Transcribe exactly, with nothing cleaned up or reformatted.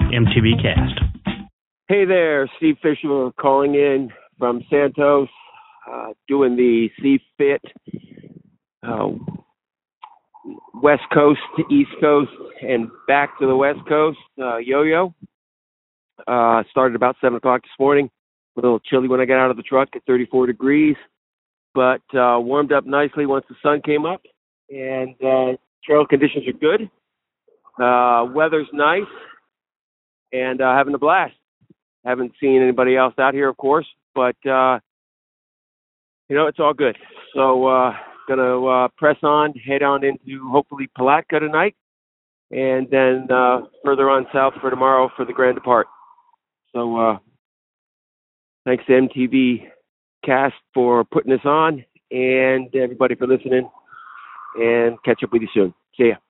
M T V Cast. Hey there, Steve Fisher calling in from Santos, uh, doing the C-Fit uh, West Coast to East Coast and back to the West Coast uh, yo-yo. Uh, started about seven o'clock this morning. A little chilly when I got out of the truck at thirty-four degrees, but uh, warmed up nicely once the sun came up, and uh, trail conditions are good. Uh, weather's nice, and uh, having a blast. Haven't seen anybody else out here, of course, but, uh, you know, it's all good. So, uh, going to uh, press on, head on into, hopefully, Palatka tonight, and then uh, further on south for tomorrow for the Grand Depart. So, uh, thanks to M T V Cast for putting this on, and everybody for listening, and catch up with you soon. See ya.